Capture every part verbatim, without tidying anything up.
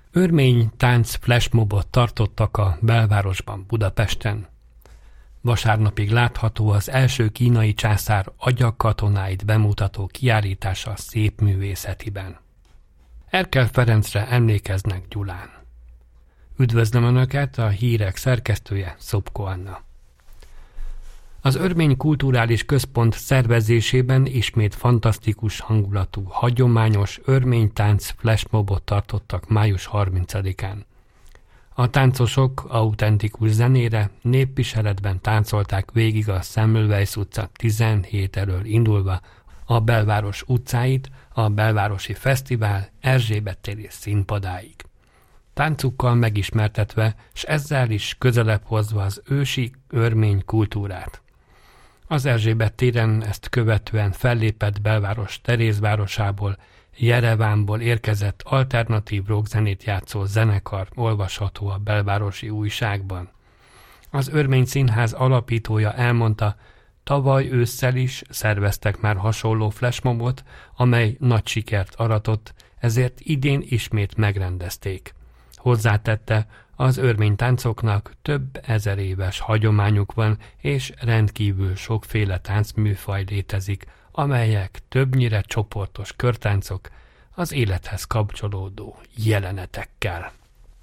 Örmény tánc flashmobot tartottak a belvárosban, Budapesten. Vasárnapig látható az első kínai császár agyakkatonáit bemutató kiállítása Szépművészetiben. Erkel Ferencre emlékeznek Gyulán. Üdvözlöm Önöket, a hírek szerkesztője Szopko Anna. Az Örmény Kulturális Központ szervezésében ismét fantasztikus hangulatú, hagyományos örmény tánc flashmobot tartottak május harmincadikán. A táncosok autentikus zenére népviseletben táncolták végig a Semmelweis utca tizenhét elől indulva a belváros utcáit, a belvárosi fesztivál Erzsébet téri színpadáig. Táncukkal megismertetve, s ezzel is közelebb hozva az ősi örmény kultúrát. Az Erzsébet téren ezt követően fellépett belváros Terézvárosából, Jerevánból érkezett alternatív rockzenét játszó zenekar olvasható a belvárosi újságban. Az Örmény Színház alapítója elmondta, tavaly ősszel is szerveztek már hasonló flashmobot, amely nagy sikert aratott, ezért idén ismét megrendezték. Hozzátette, az örmény táncoknak több ezer éves hagyományuk van, és rendkívül sokféle táncműfaj létezik, amelyek többnyire csoportos körtáncok, az élethez kapcsolódó jelenetekkel.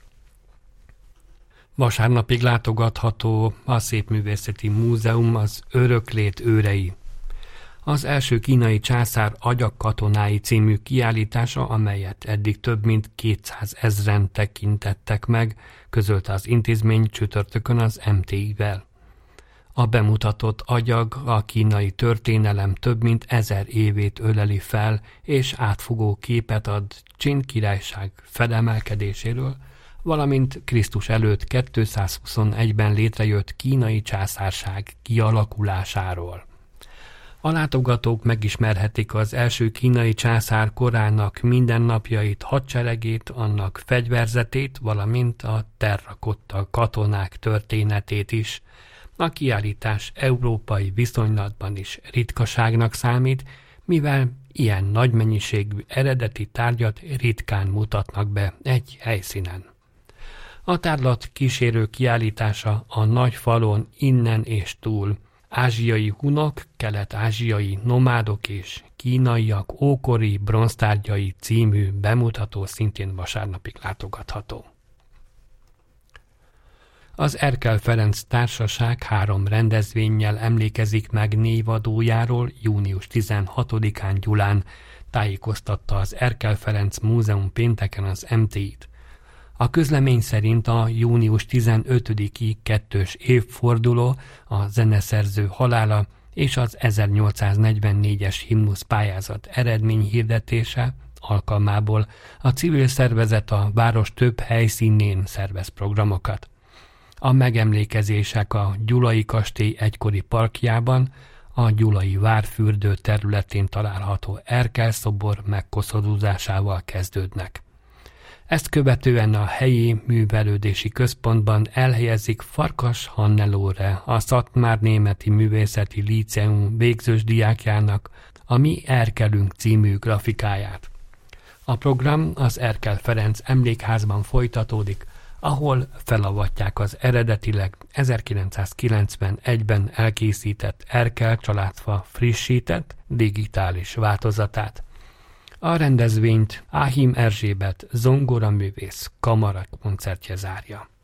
Vasárnapig látogatható a Szépművészeti Múzeum az Öröklét őrei. Az első kínai császár agyakkatonáit című kiállítása, amelyet eddig több mint kétszázezren tekintettek meg, közölte az intézmény csütörtökön az em té i-vel. A bemutatott agyag a kínai történelem több mint ezer évét öleli fel, és átfogó képet ad Csin királyság felemelkedéséről, valamint Krisztus előtt kétszázhuszonegyben létrejött kínai császárság kialakulásáról. A látogatók megismerhetik az első kínai császár korának mindennapjait, hadseregét, annak fegyverzetét, valamint a terrakotta katonák történetét is. A kiállítás európai viszonylatban is ritkaságnak számít, mivel ilyen nagy mennyiségű eredeti tárgyat ritkán mutatnak be egy helyszínen. A tárlat kísérő kiállítása a nagy falon innen és túl, ázsiai hunok, kelet-ázsiai nomádok és kínaiak ókori bronztárgyai című bemutató szintén vasárnapig látogatható. Az Erkel Ferenc Társaság három rendezvénnyel emlékezik meg névadójáról június tizenhatodikán Gyulán, tájékoztatta az Erkel Ferenc Múzeum pénteken az em té i-t. A közlemény szerint a június tizenötödiki kettős évforduló, a zeneszerző halála és az ezernyolcszáznegyvennégyes himnusz pályázat eredményhirdetése alkalmából a civil szervezet a város több helyszínén szervez programokat. A megemlékezések a Gyulai Kastély egykori parkjában, a Gyulai Várfürdő területén található Erkel szobor megkoszorúzásával kezdődnek. Ezt követően a helyi művelődési központban elhelyezik Farkas Hannelore, a Szatmár Németi Művészeti Líceum végzős diákjának a Mi Erkelünk című grafikáját. A program az Erkel Ferenc emlékházban folytatódik, ahol felavatják az eredetileg ezerkilencszázkilencvenegyben elkészített Erkel családfa frissített digitális változatát. A rendezvényt Áhim Erzsébet zongoraművész kamara koncertje zárja.